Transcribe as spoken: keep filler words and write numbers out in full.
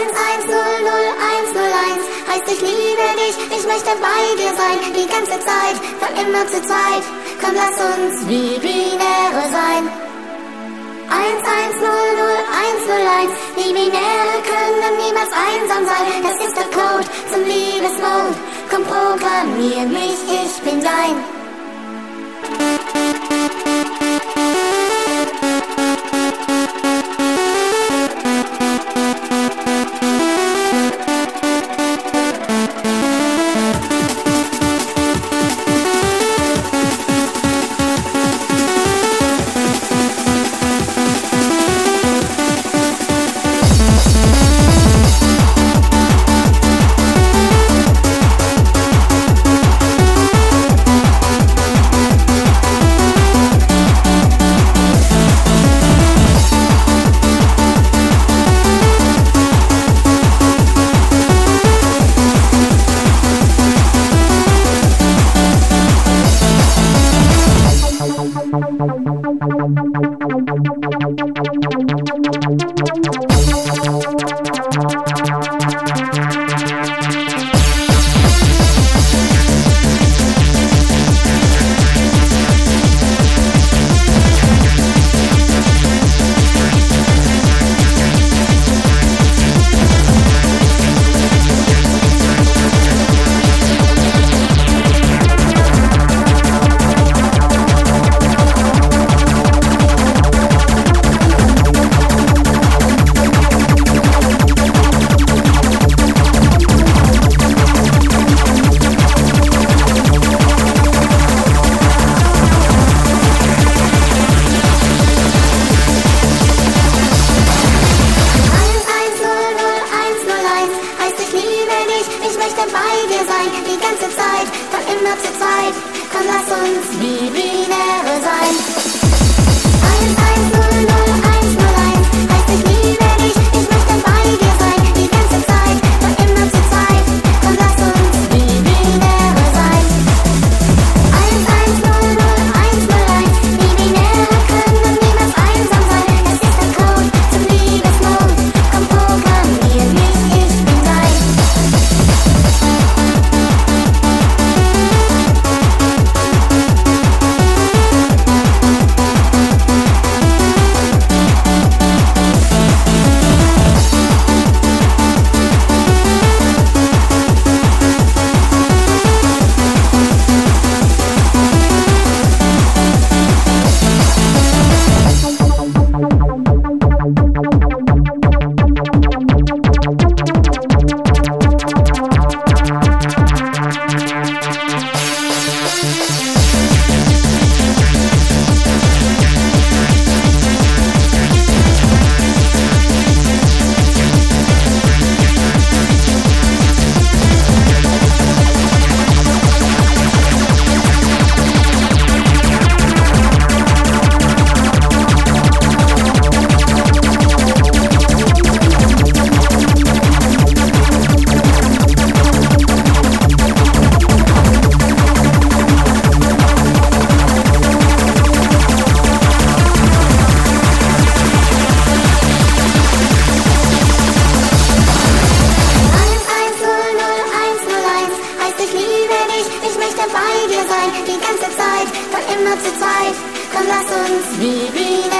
eins eins null null eins null eins heißt ich liebe dich, ich möchte bei dir sein, die ganze Zeit, von immer zu zweit. Komm, lass uns wie Binäre sein. eins eins null null eins null eins, die Binäre können niemals einsam sein. Das ist der Code zum Liebesmode. Komm, programmier mich, ich bin dein. Bei dir sein, die ganze Zeit, von immer zu zweit. Komm, lass uns wie Binäre sein. eins eins null null eins null eins heißt ich liebe dich, ich möchte bei dir sein, die ganze Zeit, von immer zu zweit. Komm, lass uns wie Binäre sein. eins eins null null eins null eins, die Binäre können niemals einsam sein. Das ist der Code zum Liebesmode. Komm, programmier mich, ich bin dein. Bei dir sein, die ganze Zeit, von immer zu zweit. Komm, lass uns wie Binäre